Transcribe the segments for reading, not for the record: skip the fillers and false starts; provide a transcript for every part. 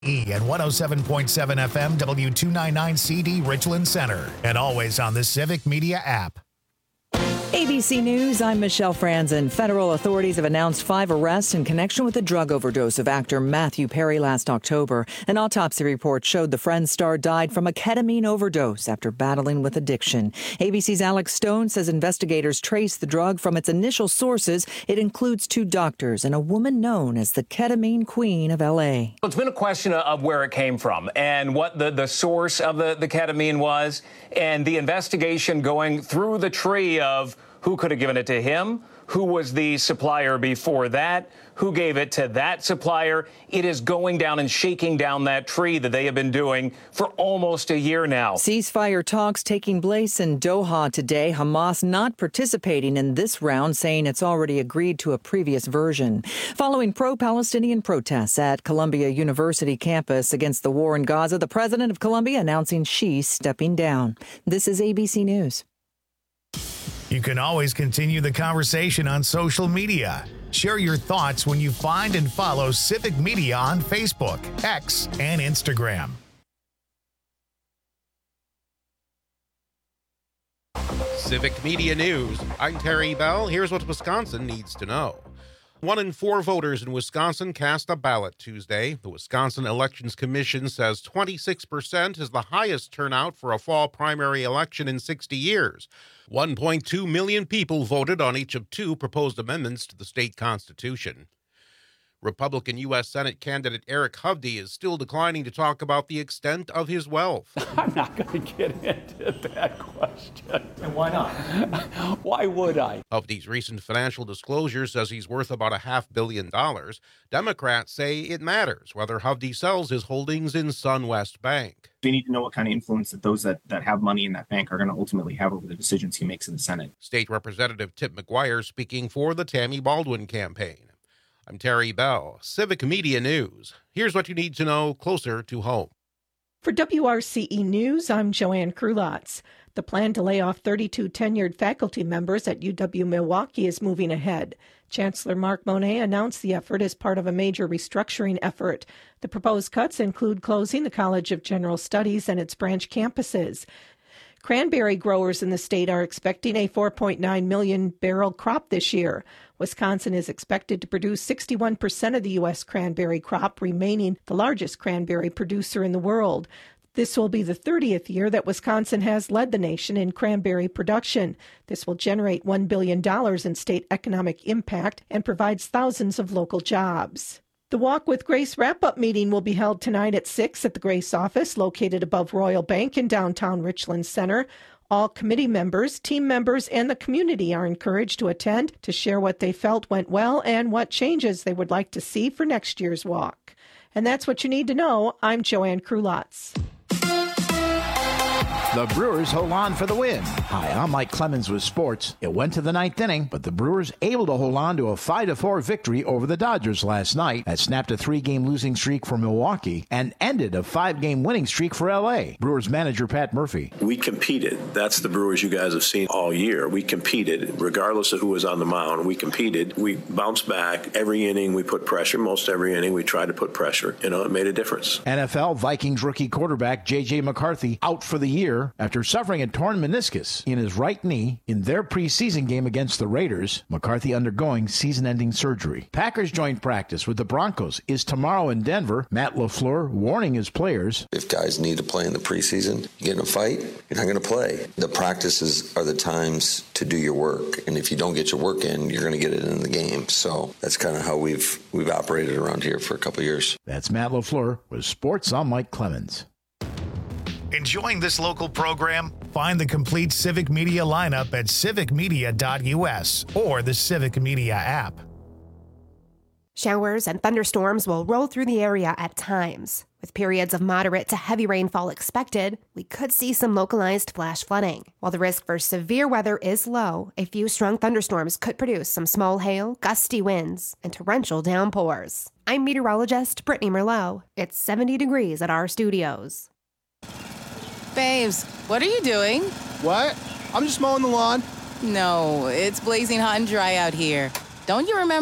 and 107.7 FM W299CD Richland Center, and always on the Civic Media app. ABC News, I'm Michelle Franzen. Federal authorities have announced 5 arrests in connection with the drug overdose of actor Matthew Perry last October. An autopsy report showed the Friends star died from a ketamine overdose after battling with addiction. ABC's Alex Stone says investigators traced the drug from its initial sources. It includes 2 doctors and a woman known as the ketamine queen of L.A. It's been a question of where it came from and what the source of the ketamine was, and the investigation going through the tree of who could have given it to him, who was the supplier before that, who gave it to that supplier. It is going down and shaking down that tree that they have been doing for almost a year now. Ceasefire talks taking place in Doha today. Hamas not participating in this round, saying it's already agreed to a previous version. Following pro-Palestinian protests at Columbia University campus against the war in Gaza, the president of Columbia announcing she's stepping down. This is ABC News. You can always continue the conversation on social media. Share your thoughts when you find and follow Civic Media on Facebook, X, and Instagram. Civic Media News. I'm Terry Bell. Here's what Wisconsin needs to know. 1 in 4 voters in Wisconsin cast a ballot Tuesday. The Wisconsin Elections Commission says 26% is the highest turnout for a fall primary election in 60 years. 1.2 million people voted on each of 2 proposed amendments to the state constitution. Republican U.S. Senate candidate Eric Hovde is still declining to talk about the extent of his wealth. I'm not going to get into that question. And why not? Why would I? Hovde's recent financial disclosure says he's worth about $500 million. Democrats say it matters whether Hovde sells his holdings in SunWest Bank. They need to know what kind of influence that those that have money in that bank are going to ultimately have over the decisions he makes in the Senate. State Representative Tip McGuire speaking for the Tammy Baldwin campaign. I'm Terry Bell, Civic Media News. Here's what you need to know closer to home. For WRCE News, I'm Joanne Krulotz. The plan to lay off 32 tenured faculty members at UW-Milwaukee is moving ahead. Chancellor Mark Monet announced the effort as part of a major restructuring effort. The proposed cuts include closing the College of General Studies and its branch campuses. Cranberry growers in the state are expecting a 4.9 million barrel crop this year. Wisconsin is expected to produce 61% of the U.S. cranberry crop, remaining the largest cranberry producer in the world. This will be the 30th year that Wisconsin has led the nation in cranberry production. This will generate $1 billion in state economic impact and provides thousands of local jobs. The Walk with Grace wrap-up meeting will be held tonight at 6 at the Grace office located above Royal Bank in downtown Richland Center. All committee members, team members, and the community are encouraged to attend to share what they felt went well and what changes they would like to see for next year's walk. And that's what you need to know. I'm Joanne Krulotz. The Brewers hold on for the win. Hi, I'm Mike Clemens with sports. It went to the 9th inning, but the Brewers able to hold on to a 5-4 victory over the Dodgers last night that snapped a 3-game losing streak for Milwaukee and ended a 5-game winning streak for L.A. Brewers manager Pat Murphy. We competed. That's the Brewers you guys have seen all year. We competed, regardless of who was on the mound. We competed. We bounced back. Every inning we put pressure. Most every inning we tried to put pressure. It made a difference. NFL Vikings rookie quarterback J.J. McCarthy out for the year after suffering a torn meniscus in his right knee in their preseason game against the Raiders. McCarthy undergoing season-ending surgery. Packers joint practice with the Broncos is tomorrow in Denver. Matt LaFleur warning his players. If guys need to play in the preseason, you get in a fight, you're not going to play. The practices are the times to do your work, and if you don't get your work in, you're going to get it in the game. So that's kind of how we've operated around here for a couple years. That's Matt LaFleur with Sports. I'm Mike Clemens. Enjoying this local program? Find the complete Civic Media lineup at civicmedia.us or the Civic Media app. Showers and thunderstorms will roll through the area at times. With periods of moderate to heavy rainfall expected, we could see some localized flash flooding. While the risk for severe weather is low, a few strong thunderstorms could produce some small hail, gusty winds, and torrential downpours. I'm meteorologist Brittany Merlot. It's 70 degrees at our studios. Babes, what are you doing? What? I'm just mowing the lawn. No, it's blazing hot and dry out here. Don't you remember?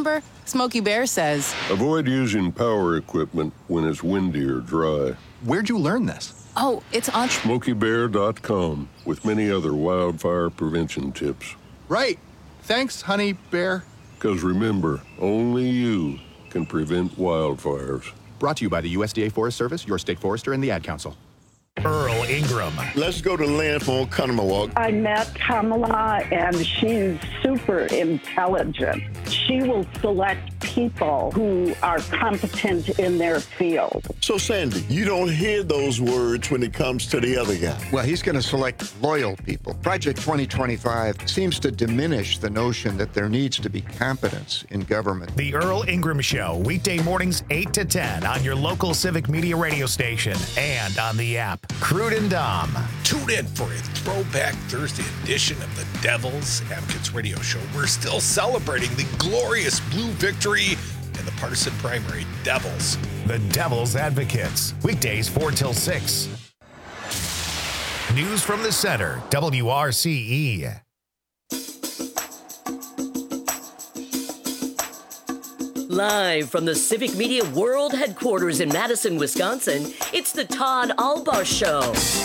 Smokey Bear says, avoid using power equipment when it's windy or dry. Where'd you learn this? oh, it's on SmokeyBear.com with many other wildfire prevention tips. Right. Thanks, Honey Bear. Because remember, only you can prevent wildfires. Brought to you by the USDA Forest Service, your state forester, and the Ad Council. Earl Ingram. Let's go to land for Oconomowoc. I met Kamala, and she's super intelligent. She will select people who are competent in their field. So, Sandy, you don't hear those words when it comes to the other guy. Well, he's going to select loyal people. Project 2025 seems to diminish the notion that there needs to be competence in government. The Earl Ingram Show, weekday mornings 8 to 10 on your local Civic Media radio station and on the app. Crude and Dom. Tune in for a throwback Thursday edition of the Devil's Advocates radio show. We're still celebrating the glorious blue victory in the partisan primary. Devils. The Devil's Advocates. Weekdays 4 till 6. News from the center. WRCE. Live from the Civic Media World Headquarters in Madison, Wisconsin, it's the Todd Albaugh Show.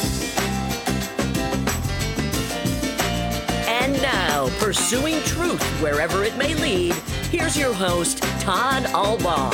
And now, pursuing truth wherever it may lead, here's your host, Todd Albaugh.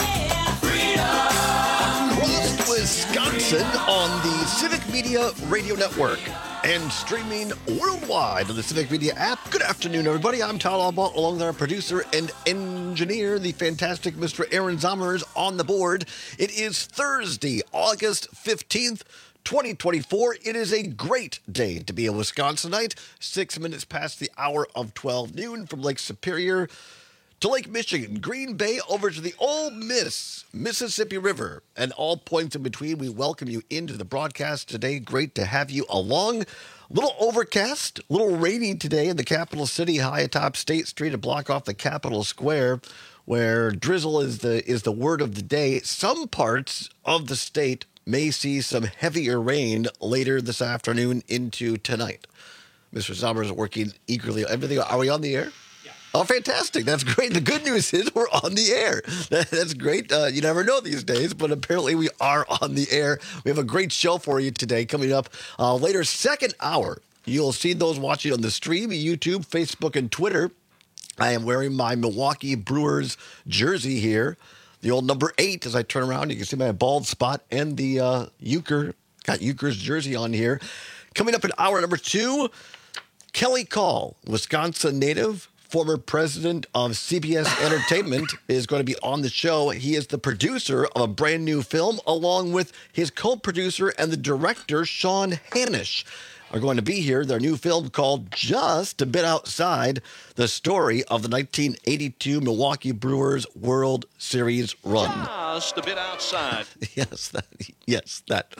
Across Wisconsin on the Civic Media Radio Network and streaming worldwide on the Civic Media app. Good afternoon, everybody. I'm Todd Albaugh, along with our producer and engineer, the fantastic Mr. Aaron Zommers, on the board. It is Thursday, August 15th, 2024. It is a great day to be a Wisconsinite. 6 minutes past the hour of 12 noon from Lake Superior to Lake Michigan, Green Bay, over to the Ole Miss, Mississippi River, and all points in between. We welcome you into the broadcast today. Great to have you along. A little overcast, a little rainy today in the capital city, high atop State Street, to block off the Capitol Square, where drizzle is the word of the day. Some parts of the state may see some heavier rain later this afternoon into tonight. Mr. Zommers is working eagerly. Everything. Are we on the air? Oh, fantastic. That's great. The good news is we're on the air. That's great. You never know these days, but apparently we are on the air. We have a great show for you today coming up later, second hour. You'll see those watching on the stream, YouTube, Facebook, and Twitter. I am wearing my Milwaukee Brewers jersey here, the old number 8. As I turn around, you can see my bald spot and the Euchre. Got Euchre's jersey on here. Coming up in hour number 2, Kelly Call, Wisconsin native, former president of CBS Entertainment, is going to be on the show. He is the producer of a brand new film, along with his co-producer and the director, Sean Hanisch, are going to be here. Their new film called Just a Bit Outside, the story of the 1982 Milwaukee Brewers World Series run. Just a bit outside. Yes, that.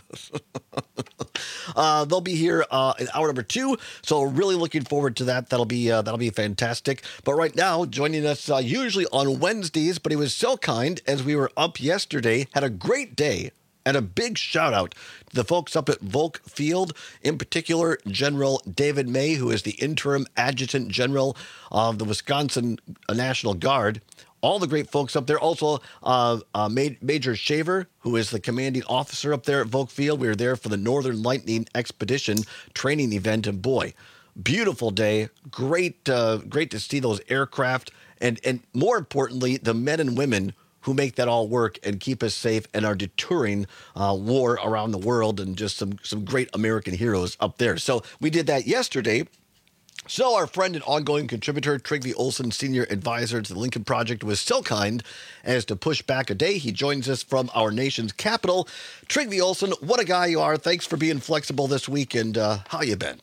They'll be here in hour number 2, so really looking forward to that. That'll be fantastic. But right now, joining us usually on Wednesdays, but he was so kind as we were up yesterday, had a great day. And a big shout out to the folks up at Volk Field, in particular, General David May, who is the interim adjutant general of the Wisconsin National Guard. All the great folks up there. Also, Major Shaver, who is the commanding officer up there at Volk Field. We were there for the Northern Lightning Expedition training event. And boy, beautiful day. Great to see those aircraft. And more importantly, the men and women who make that all work and keep us safe and are deterring war around the world, and just some great American heroes up there. So we did that yesterday. So our friend and ongoing contributor, Trygve Olsen, senior advisor to the Lincoln Project, was so kind as to push back a day. He joins us from our nation's capital. Trygve Olsen, what a guy you are. Thanks for being flexible this week, and how you been?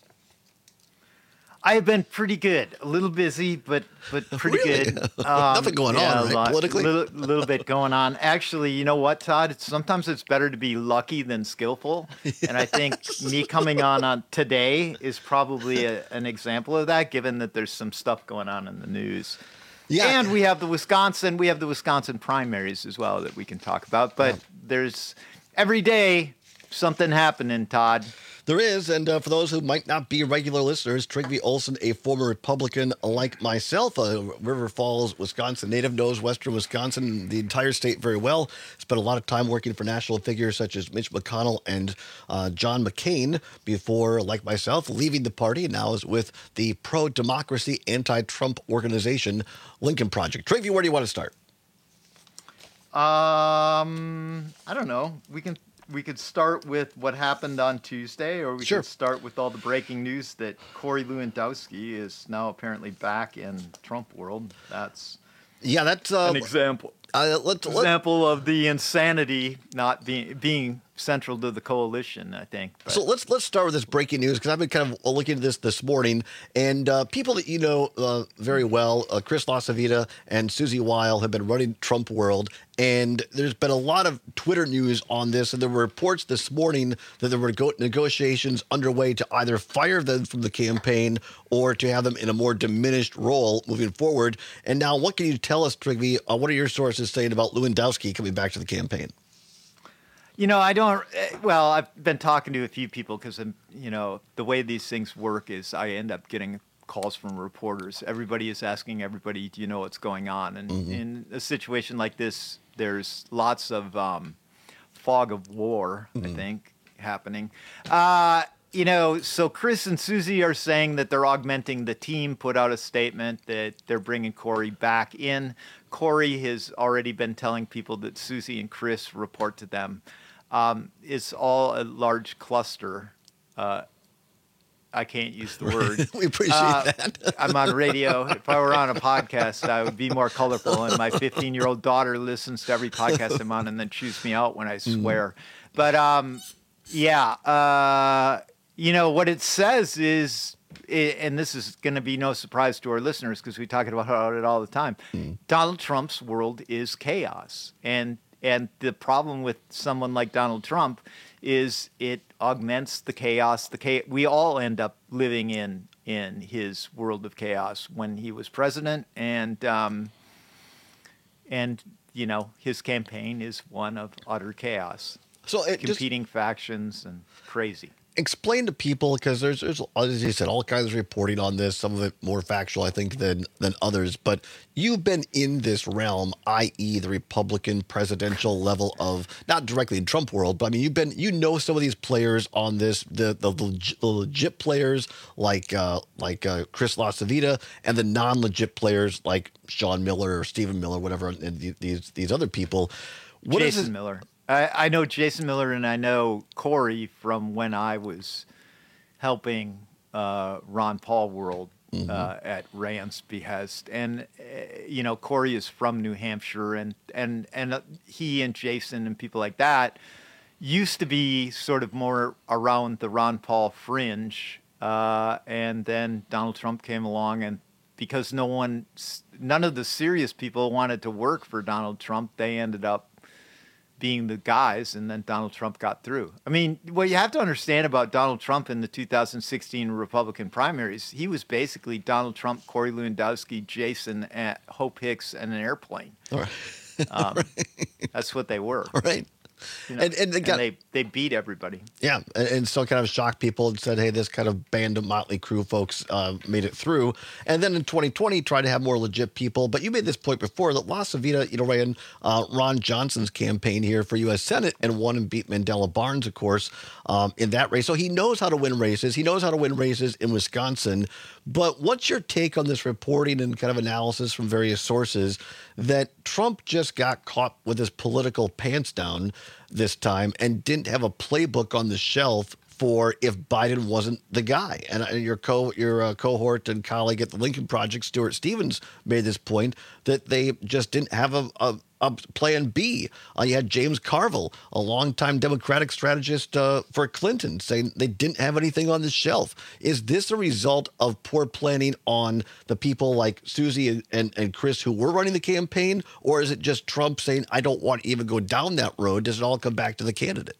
I have been pretty good. A little busy, but pretty really? Good. Nothing going on, right? Politically? A little bit going on. Actually, you know what, Todd? Sometimes it's better to be lucky than skillful. And I think me coming on today is probably an example of that, given that there's some stuff going on in the news. Yeah. And we have the Wisconsin primaries as well that we can talk about. But there's every day something happening, Todd. There is, and for those who might not be regular listeners, Trygve Olsen, a former Republican like myself, a River Falls, Wisconsin native, knows western Wisconsin, the entire state very well. Spent a lot of time working for national figures such as Mitch McConnell and John McCain before, like myself, leaving the party, and now is with the pro-democracy, anti-Trump organization, Lincoln Project. Trygve, where do you want to start? I don't know. We could start with what happened on Tuesday, or we could start with all the breaking news that Corey Lewandowski is now apparently back in Trump world. That's an example. Example of the insanity not being central to the coalition, I think. But. So let's start with this breaking news, because I've been kind of looking at this morning, and people that you know very well, Chris LaCivita and Susie Weil, have been running Trump World, and there's been a lot of Twitter news on this, and there were reports this morning that there were negotiations underway to either fire them from the campaign or to have them in a more diminished role moving forward. And now, what can you tell us, Trygve? What are your sources saying about Lewandowski coming back to the campaign? You know, I've been talking to a few people because, the way these things work is I end up getting calls from reporters. Everybody is asking everybody, do you know what's going on? And in a situation like this, there's lots of fog of war, I think, happening. So Chris and Susie are saying that they're augmenting the team, put out a statement that they're bringing Corey back in. Corey has already been telling people that Susie and Chris report to them. It's all a large cluster. I can't use the word. We appreciate that. I'm on radio. If I were on a podcast, I would be more colorful. And my 15-year-old daughter listens to every podcast I'm on and then chews me out when I swear. But what it says is, and this is going to be no surprise to our listeners because we talk about it all the time, Donald Trump's world is chaos. And the problem with someone like Donald Trump is it augments the chaos. We all end up living in his world of chaos when he was president, and his campaign is one of utter chaos. So competing factions and crazy. Explain to people, because there's, as you said, all kinds of reporting on this, some of it more factual, I think, than others. But you've been in this realm, i.e., the Republican presidential level of, not directly in Trump world, but I mean, you know some of these players on this, the legit players like Chris LaCivita, and the non-legit players like Sean Miller or Stephen Miller, whatever, and these other people. Jason Miller. I know Jason Miller, and I know Corey from when I was helping Ron Paul World at Rand's behest. And, Corey is from New Hampshire, and he and Jason and people like that used to be sort of more around the Ron Paul fringe. And then Donald Trump came along, and because none of the serious people wanted to work for Donald Trump, they ended up being the guys, and then Donald Trump got through. I mean, what you have to understand about Donald Trump in the 2016 Republican primaries, he was basically Donald Trump, Corey Lewandowski, Jason, Hope Hicks, and an airplane. All right. That's what they were. All right. And they beat everybody. Yeah, and so kind of shocked people and said, hey, this kind of band of Motley Crue folks made it through. And then in 2020, tried to have more legit people. But you made this point before that LaCivita, ran Ron Johnson's campaign here for U.S. Senate and won and beat Mandela Barnes, of course, in that race. So he knows how to win races. He knows how to win races in Wisconsin. But what's your take on this reporting and kind of analysis from various sources that Trump just got caught with his political pants down this time and didn't have a playbook on the shelf for if Biden wasn't the guy? And your cohort and colleague at the Lincoln Project, Stuart Stevens, made this point that they just didn't have a plan B. You had James Carville, a longtime Democratic strategist for Clinton, saying they didn't have anything on the shelf. Is this a result of poor planning on the people like Susie and Chris who were running the campaign, or is it just Trump saying, I don't want to even go down that road? Does it all come back to the candidate?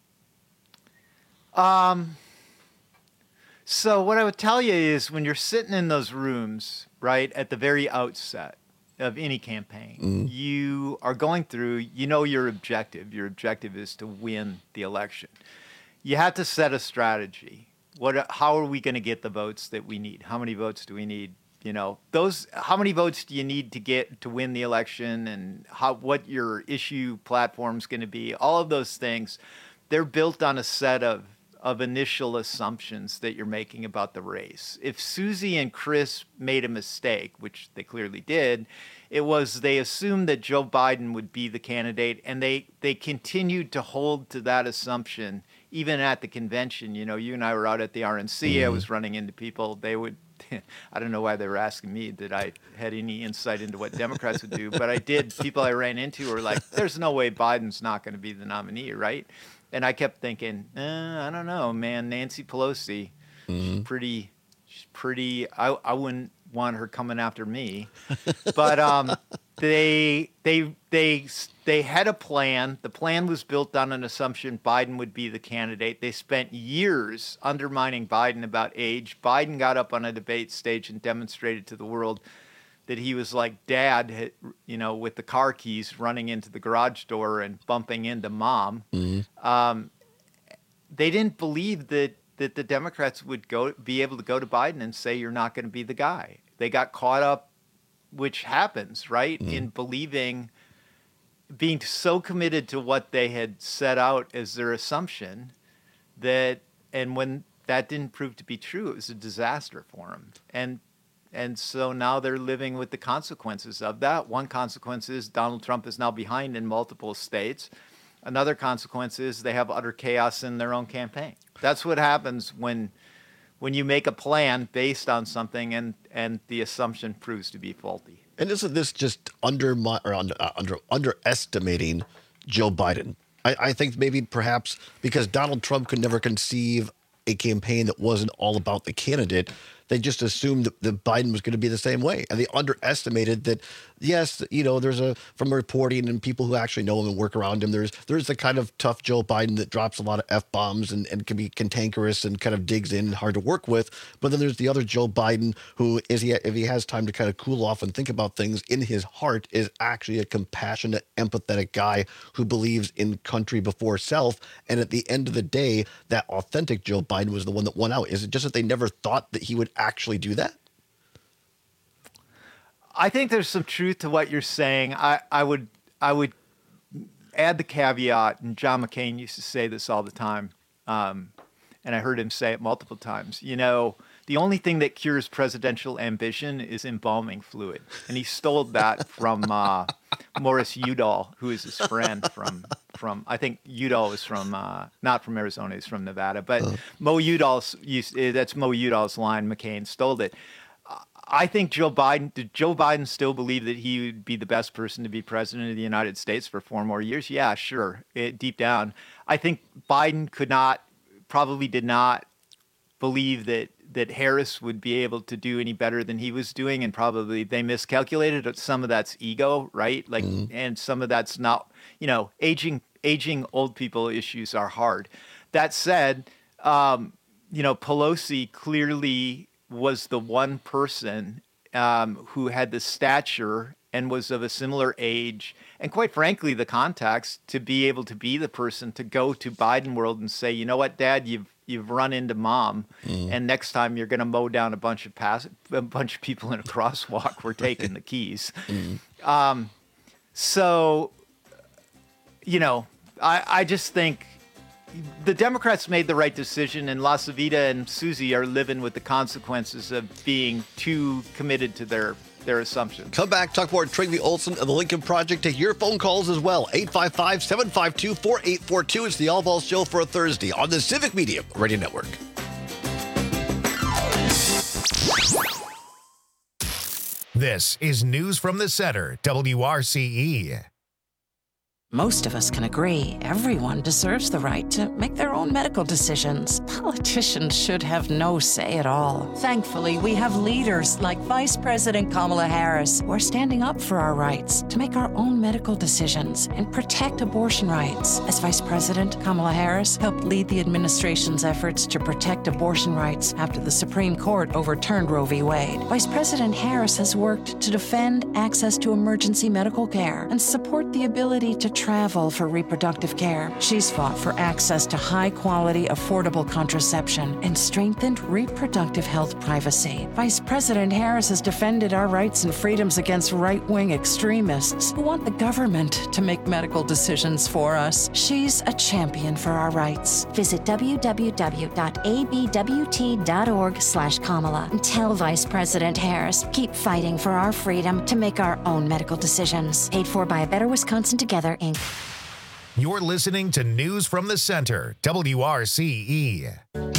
So what I would tell you is when you're sitting in those rooms, right, at the very outset of any campaign, you are going through, your objective. Your objective is to win the election. you have to set a strategy. How are we going to get the votes that we need? How many votes do we need? How many votes do you need to get to win the election, and what your issue platform's going to be? All of those things, they're built on a set of initial assumptions that you're making about the race. If Susie and Chris made a mistake, which they clearly did, it was they assumed that Joe Biden would be the candidate, and they continued to hold to that assumption even at the convention. You and I were out at the RNC. I was running into people. They would, I don't know why they were asking me that I had any insight into what Democrats would do, but I did. People I ran into were like, there's no way Biden's not going to be the nominee, right? And I kept thinking, I don't know, man. Nancy Pelosi, she's pretty. I wouldn't want her coming after me. But they had a plan. The plan was built on an assumption Biden would be the candidate. They spent years undermining Biden about age. Biden got up on a debate stage and demonstrated to the world that he was like dad, with the car keys running into the garage door and bumping into mom. They didn't believe that the Democrats would be able to go to Biden and say, you're not going to be the guy. They got caught up, which happens, right? In being so committed to what they had set out as their assumption and when that didn't prove to be true, it was a disaster for them. And so now they're living with the consequences of that. One consequence is Donald Trump is now behind in multiple states. Another consequence is they have utter chaos in their own campaign. That's what happens when you make a plan based on something and the assumption proves to be faulty. And isn't this just underestimating Joe Biden? I think maybe perhaps because Donald Trump could never conceive a campaign that wasn't all about the candidate, they just assumed that Biden was going to be the same way. And they underestimated that, yes, from reporting and people who actually know him and work around him, there's the kind of tough Joe Biden that drops a lot of F-bombs and can be cantankerous and kind of digs in and hard to work with. But then there's the other Joe Biden who, if he has time to kind of cool off and think about things, in his heart is actually a compassionate, empathetic guy who believes in country before self. And at the end of the day, that authentic Joe Biden was the one that won out. Is it just that they never thought that he would actually do that? I think there's some truth to what you're saying. I would add the caveat, and John McCain used to say this all the time, and I heard him say it multiple times. The only thing that cures presidential ambition is embalming fluid, and he stole that from Morris Udall, who is his friend from I think Udall is from not from Arizona, he's from Nevada, but Mo Udall's that's Mo Udall's line. McCain stole it. I think did Joe Biden still believe that he would be the best person to be president of the United States for 4 more years? Yeah, sure. Deep down, I think Biden probably did not believe that Harris would be able to do any better than he was doing, and probably they miscalculated. Some of that's ego, right? And some of that's not, aging old people issues are hard. That said, Pelosi clearly was the one person who had the stature and was of a similar age, and quite frankly, the contacts to be able to be the person to go to Biden world and say, you know what, Dad, you've run into Mom, and next time you're going to mow down a bunch of people in a crosswalk. We're taking the keys. So, I just think the Democrats made the right decision, and LaCivita and Susie are living with the consequences of being too committed to their assumptions. Come back, talk more Trygve Olsen of the Lincoln Project. Take your phone calls as well. 855-752-4842. It's the All Balls Show for a Thursday on the Civic Media Radio Network. This is News from the Center, WRCE. Most of us can agree everyone deserves the right to make their own medical decisions. Politicians should have no say at all. Thankfully, we have leaders like Vice President Kamala Harris who are standing up for our rights to make our own medical decisions and protect abortion rights. As Vice President, Kamala Harris helped lead the administration's efforts to protect abortion rights after the Supreme Court overturned Roe v. Wade. Vice President Harris has worked to defend access to emergency medical care and support the ability to travel for reproductive care. She's fought for access to high-quality, affordable contraception and strengthened reproductive health privacy. Vice President Harris has defended our rights and freedoms against right-wing extremists who want the government to make medical decisions for us. She's a champion for our rights. Visit www.abwt.org/Kamala and tell Vice President Harris, keep fighting for our freedom to make our own medical decisions. Paid for by A Better Wisconsin Together, Inc. You're listening to News from the Center, WRCE.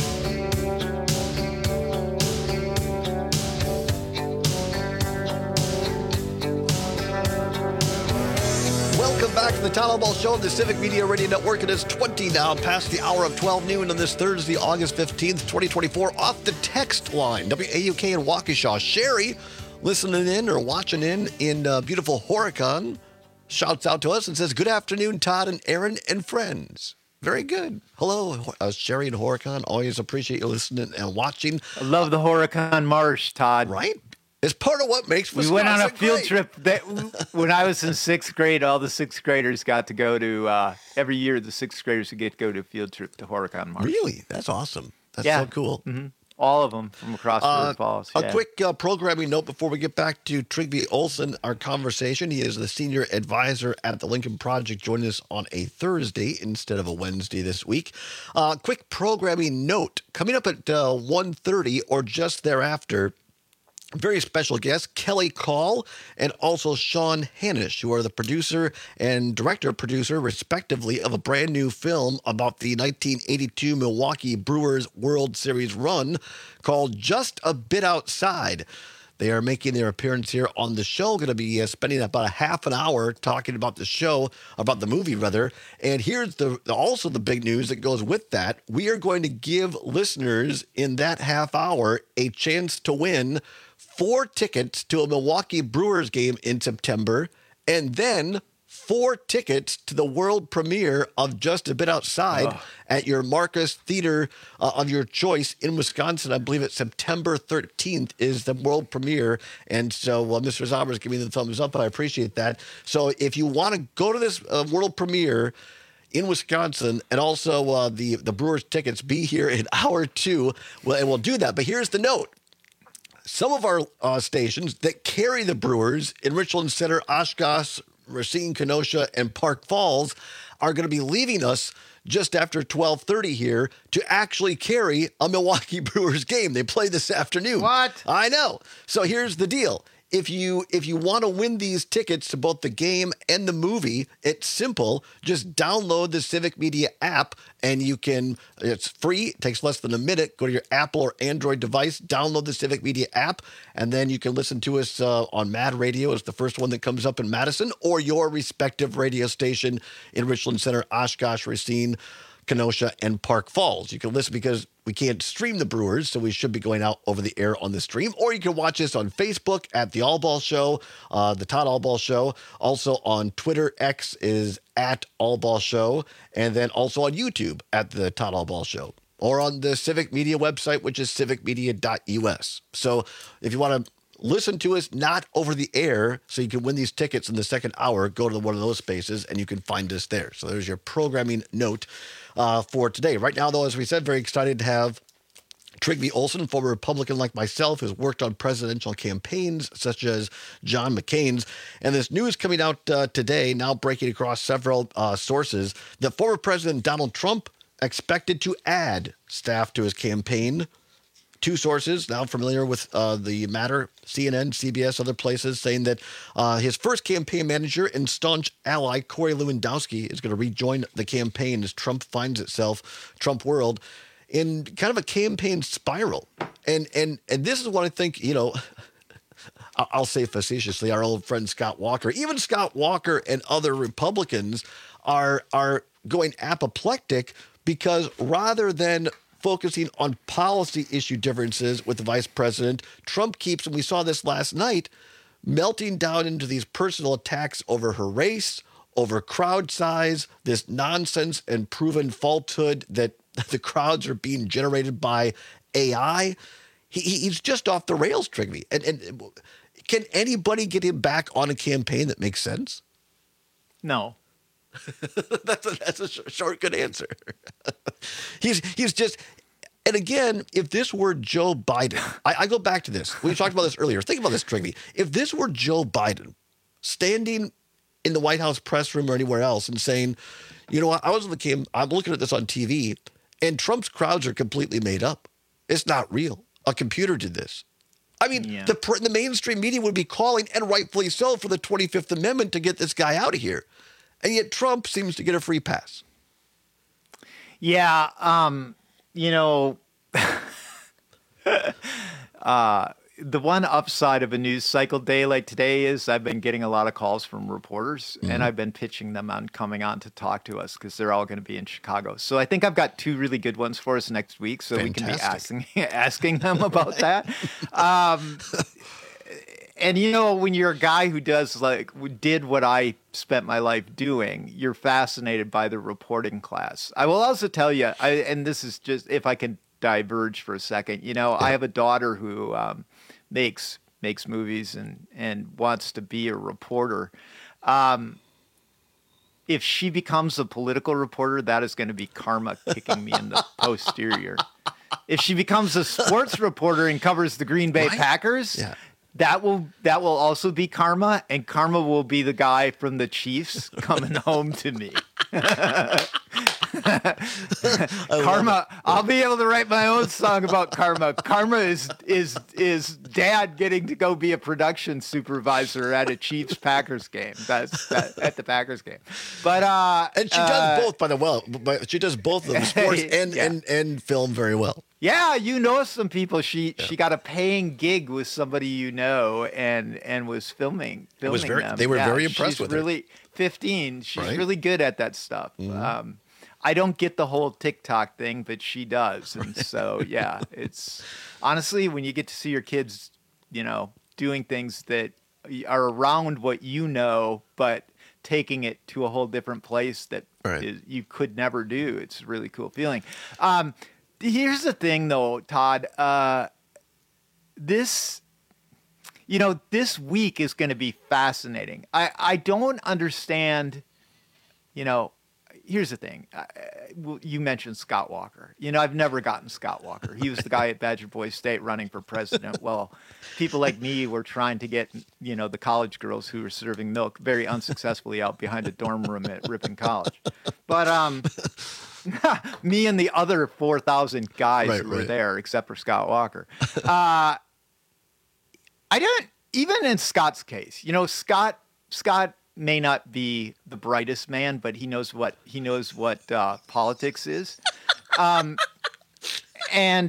Welcome back to the Town Hall Ball Show on the Civic Media Radio Network. It is 20 now past the hour of 12 noon on this Thursday, August 15th, 2024. Off the text line, WAUK in Waukesha. Sherry, listening in or watching in beautiful Horicon, shouts out to us and says, good afternoon, Todd and Aaron and friends. Very good. Hello, Sherry and Horicon. Always appreciate you listening and watching. I love the Horicon Marsh, Todd. Right? It's part of what makes Wisconsin We went on a field great. trip. When I was in sixth grade, all the sixth graders got to go to, every year the sixth graders would get to go to a field trip to Horicon Marsh. Really? That's awesome. That's so cool. Mm-hmm. All of them from across the Falls. A quick programming note before we get back to Trygve Olsen, our conversation. He is the senior advisor at the Lincoln Project, joining us on a Thursday instead of a Wednesday this week. Quick programming note. Coming up at 1:30 or just thereafter, very special guests, Kelly Call and also Sean Hanish, who are the producer and director-producer, respectively, of a brand new film about the 1982 Milwaukee Brewers World Series run called Just a Bit Outside. They are making their appearance here on the show, going to be spending about a half an hour talking about the show, about the movie, rather. And here's also the big news that goes with that. We are going to give listeners in that half hour a chance to win 4 tickets to a Milwaukee Brewers game in September, and then 4 tickets to the world premiere of Just a Bit Outside at your Marcus Theater of your choice in Wisconsin. I believe it's September 13th is the world premiere. And so Mr. Zommer is giving the thumbs up. I appreciate that. So if you want to go to this world premiere in Wisconsin, and also the Brewers tickets, be here in hour 2, and we'll do that. But here's the note. Some of our stations that carry the Brewers in Richland Center, Oshkosh, Racine, Kenosha, and Park Falls are going to be leaving us just after 12:30 here to actually carry a Milwaukee Brewers game. They play this afternoon. What? I know. So here's the deal. If you want to win these tickets to both the game and the movie, it's simple. Just download the Civic Media app, and it's free. It takes less than a minute. Go to your Apple or Android device, download the Civic Media app, and then you can listen to us on Mad Radio. It's the first one that comes up in Madison, or your respective radio station in Richland Center, Oshkosh, Racine, Kenosha, and Park Falls. You can listen because we can't stream the Brewers, so we should be going out over the air on the stream. Or you can watch us on Facebook at The All Ball Show, the Todd All Ball Show. Also on Twitter, X is at All Ball Show. And then also on YouTube at the Todd All Ball Show. Or on the Civic Media website, which is civicmedia.us. So if you want to listen to us not over the air so you can win these tickets in the second hour, go to one of those spaces and you can find us there. So there's your programming note for today. Right now, though, as we said, very excited to have Trygve Olsen, former Republican like myself, who's worked on presidential campaigns such as John McCain's. And this news coming out today, now breaking across several sources, that former President Donald Trump expected to add staff to his campaign. 2 sources now familiar with the matter, CNN, CBS, other places, saying that his first campaign manager and staunch ally, Corey Lewandowski, is going to rejoin the campaign as Trump finds itself, Trump world, in kind of a campaign spiral. And this is what I think, I'll say facetiously, our old friend Scott Walker, even Scott Walker and other Republicans are going apoplectic because rather than focusing on policy issue differences with the vice president, Trump keeps, and we saw this last night, melting down into these personal attacks over her race, over crowd size, this nonsense and proven falsehood that the crowds are being generated by AI. He's just off the rails, Trygve. And can anybody get him back on a campaign that makes sense? No. That's a short, good answer. He's just, and again, if this were Joe Biden, I go back to this. We talked about this earlier. Think about this, Trigby. If this were Joe Biden standing in the White House press room or anywhere else and saying, you know what, I'm looking at this on TV, and Trump's crowds are completely made up. It's not real. A computer did this. I mean, the mainstream media would be calling, and rightfully so, for the 25th Amendment to get this guy out of here. And yet Trump seems to get a free pass. Yeah, the one upside of a news cycle day like today is I've been getting a lot of calls from reporters, and I've been pitching them on coming on to talk to us because they're all going to be in Chicago. So I think I've got 2 really good ones for us next week, so we can be asking them about that. And when you're a guy who did what I spent my life doing, you're fascinated by the reporting class. I will also tell you, and this is just if I can diverge for a second. I have a daughter who makes movies and wants to be a reporter. If she becomes a political reporter, that is going to be karma kicking me in the posterior. If she becomes a sports reporter and covers the Green Bay Packers, that will also be karma, and karma will be the guy from the Chiefs coming home to me. Karma. I'll be able to write my own song about karma. Karma is dad getting to go be a production supervisor at a Chiefs Packers game. That's at the Packers game. But and she does both, by the way. But she does both of them, sports and film, very well. Yeah, some people. She got a paying gig with somebody and was filming them. They were very impressed with her. She's really 15. She's really good at that stuff. I don't get the whole TikTok thing, but she does. And so, it's honestly, when you get to see your kids, doing things that are around what but taking it to a whole different place that you could never do. It's a really cool feeling. Here's the thing, though, Todd. This week is going to be fascinating. I don't understand, here's the thing. You mentioned Scott Walker. I've never gotten Scott Walker. He was the guy at Badger Boys State running for president. Well, people like me were trying to get, the college girls who were serving milk very unsuccessfully out behind a dorm room at Ripon College. But me and the other 4,000 guys who were there, except for Scott Walker. I don't, even in Scott's case, Scott may not be the brightest man, but he knows what politics is. And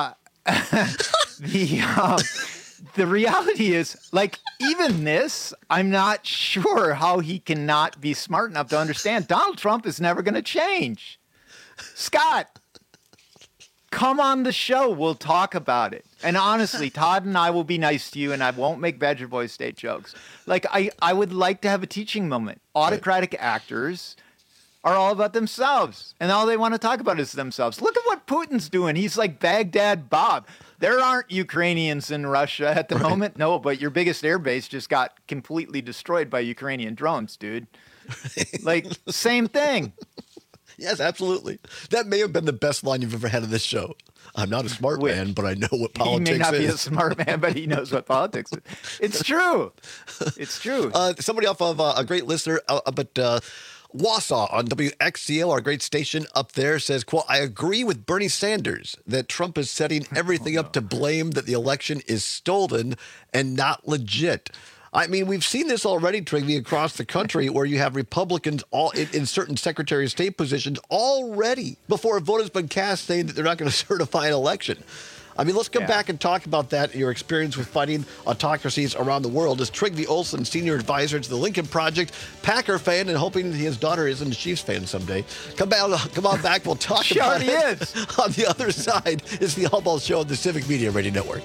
the reality is, even this, I'm not sure how he cannot be smart enough to understand Donald Trump is never going to change. Scott, come on the show. We'll talk about it. And honestly, Todd and I will be nice to you, and I won't make Badger Boys State jokes. I would like to have a teaching moment. Autocratic actors are all about themselves, and all they want to talk about is themselves. Look at what Putin's doing. He's like Baghdad Bob. There aren't Ukrainians in Russia at the moment. No, but your biggest air base just got completely destroyed by Ukrainian drones, dude. Same thing. Yes, absolutely. That may have been the best line you've ever had on this show. I'm not a smart man, but I know what politics is. He may not be a smart man, but he knows what politics is. It's true. It's true. Somebody off of a great listener, but Wausau on WXCL, our great station up there, says, quote, I agree with Bernie Sanders that Trump is setting everything up to blame that the election is stolen and not legit. I mean, we've seen this already, Trigby, across the country where you have Republicans all in certain Secretary of State positions already before a vote has been cast saying that they're not going to certify an election. I mean, let's come back and talk about that, your experience with fighting autocracies around the world. As Trygve Olsen, senior advisor to the Lincoln Project, Packer fan, and hoping his daughter isn't a Chiefs fan someday. Come on back. We'll talk about it. Is. On the other side is the All Ball Show on the Civic Media Radio Network.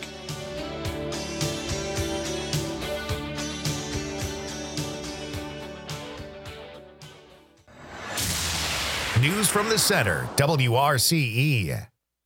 News from the center, WRCE.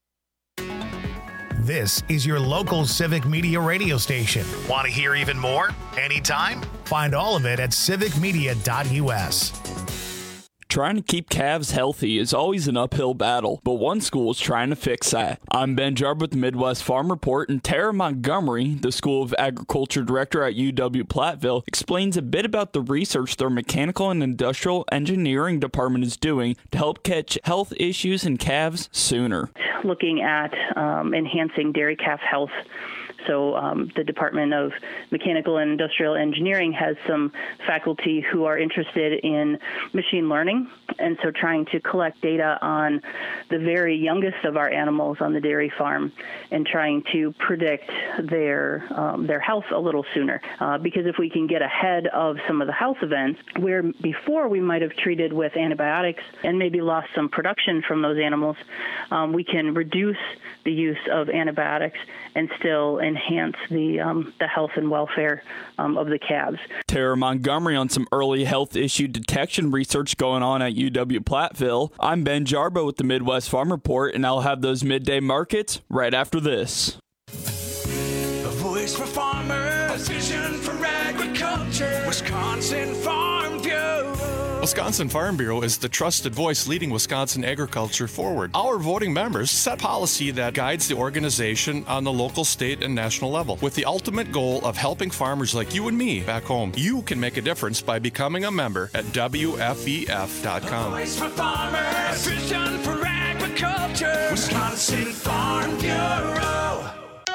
This is your local Civic Media radio station. Want to hear even more? Anytime? Find all of it at civicmedia.us. Trying to keep calves healthy is always an uphill battle, but one school is trying to fix that. I'm Ben Jarb with the Midwest Farm Report, and Tara Montgomery, the School of Agriculture Director at UW-Platteville, explains a bit about the research their Mechanical and Industrial Engineering Department is doing to help catch health issues in calves sooner. Looking at enhancing dairy calf health. So the Department of Mechanical and Industrial Engineering has some faculty who are interested in machine learning, and so trying to collect data on the very youngest of our animals on the dairy farm and trying to predict their health a little sooner. Because if we can get ahead of some of the health events, where before we might have treated with antibiotics and maybe lost some production from those animals, we can reduce the use of antibiotics and still enhance the health and welfare of the calves. Tara Montgomery on some early health issue detection research going on at UW-Platteville. I'm Ben Jarbo with the Midwest Farm Report, and I'll have those midday markets right after this. A voice for farmers, a vision for agriculture, Wisconsin Farm Bureau. Wisconsin Farm Bureau is the trusted voice leading Wisconsin agriculture forward. Our voting members set policy that guides the organization on the local, state, and national level, with the ultimate goal of helping farmers like you and me back home. You can make a difference by becoming a member at WFEF.com. A voice for farmers, a vision for agriculture, Wisconsin Farm Bureau.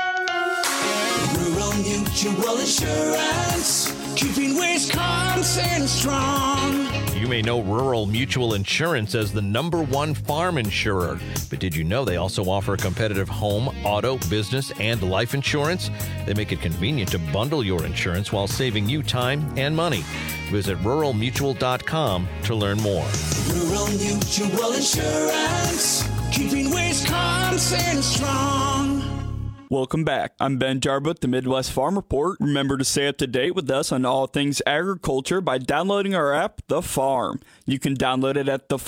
Rural Mutual Insurance, keeping Wisconsin strong. You may know Rural Mutual Insurance as the #1 farm insurer, but did you know they also offer competitive home, auto, business, and life insurance? They make it convenient to bundle your insurance while saving you time and money. Visit ruralmutual.com to learn more. Rural Mutual Insurance, keeping Wisconsin strong. Welcome back. I'm Ben Jarbo, the Midwest Farm Report. Remember to stay up to date with us on all things agriculture by downloading our app, The Farm. You can download it at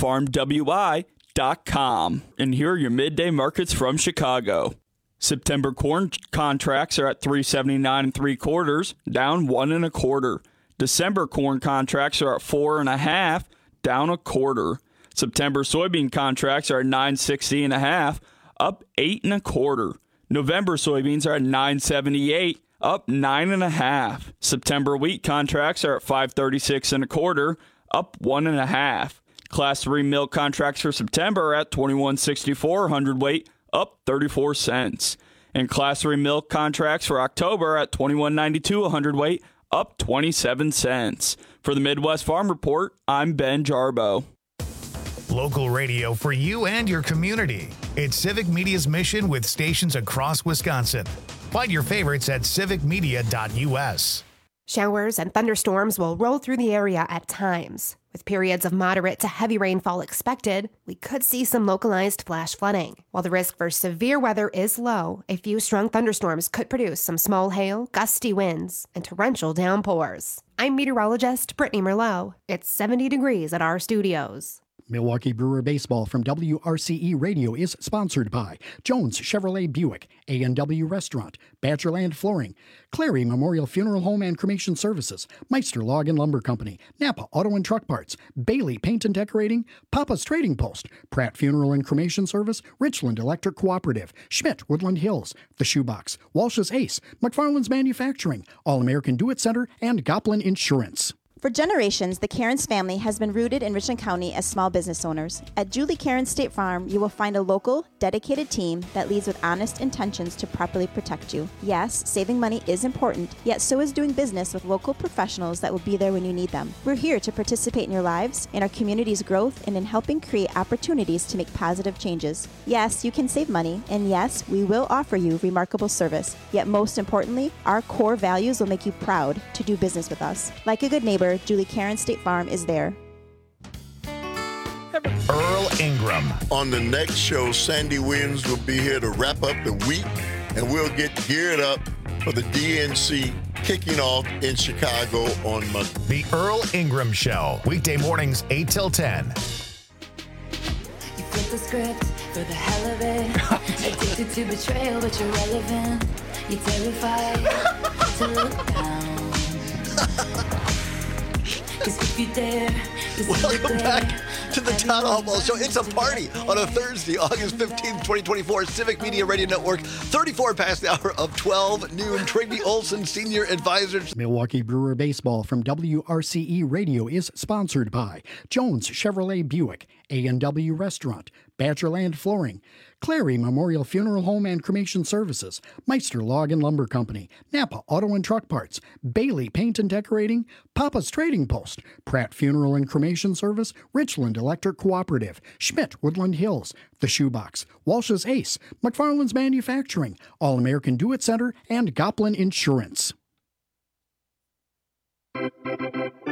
thefarmwi.com. And here are your midday markets from Chicago. September corn contracts are at $3.79 3/4, down 1 1/4. December corn contracts are at 4 1/2, down 1/4. September soybean contracts are at $9.60 1/2, up 8 1/4. November soybeans are at $9.78, up 9 1/2. September wheat contracts are at $5.36 1/4, up 1 1/2. Class 3 milk contracts for September are at $21.64 hundredweight, up 34 cents. And Class 3 milk contracts for October are at $21.92 hundredweight, up 27 cents. For the Midwest Farm Report, I'm Ben Jarbo. Local radio for you and your community. It's Civic Media's mission with stations across Wisconsin. Find your favorites at civicmedia.us. Showers and thunderstorms will roll through the area at times. With periods of moderate to heavy rainfall expected, we could see some localized flash flooding. While the risk for severe weather is low, a few strong thunderstorms could produce some small hail, gusty winds, and torrential downpours. I'm meteorologist Brittany Merlot. It's 70 degrees at our studios. Milwaukee Brewer Baseball from WRCE Radio is sponsored by Jones Chevrolet Buick, A&W Restaurant, Badgerland Flooring, Clary Memorial Funeral Home and Cremation Services, Meister Log and Lumber Company, Napa Auto and Truck Parts, Bailey Paint and Decorating, Papa's Trading Post, Pratt Funeral and Cremation Service, Richland Electric Cooperative, Schmidt Woodland Hills, The Shoebox, Walsh's Ace, McFarland's Manufacturing, All-American Do-It Center, and Goplin Insurance. For generations, the Cairns family has been rooted in Richland County as small business owners. At Julie Cairns State Farm, you will find a local, dedicated team that leads with honest intentions to properly protect you. Yes, saving money is important, yet so is doing business with local professionals that will be there when you need them. We're here to participate in your lives, in our community's growth, and in helping create opportunities to make positive changes. Yes, you can save money, and yes, we will offer you remarkable service. Yet most importantly, our core values will make you proud to do business with us. Like a good neighbor, Julie Cairns State Farm is there. Earl Ingram. On the next show, Sandy Williams will be here to wrap up the week, and we'll get geared up for the DNC kicking off in Chicago on Monday. The Earl Ingram Show, weekday mornings 8 till 10. You flip the script for the hell of it. Addicted to betrayal, but you're relevant. You're terrified to look down. 'Cause if you dare, you see the glare. to the Todd Albaugh Show. It's a party on a Thursday, August 15th, 2024. Civic Media Radio Network, 34 past the hour of 12 noon. Trigby Olson, Senior Advisor. Milwaukee Brewer Baseball from WRCE Radio is sponsored by Jones Chevrolet Buick, A&W Restaurant, Badgerland Flooring, Clary Memorial Funeral Home and Cremation Services, Meister Log and Lumber Company, Napa Auto and Truck Parts, Bailey Paint and Decorating, Papa's Trading Post, Pratt Funeral and Cremation Service, Richland Electric Cooperative, Schmidt Woodland Hills, The Shoebox, Walsh's Ace, McFarland's Manufacturing, All American Do-It Center, and Goplin Insurance.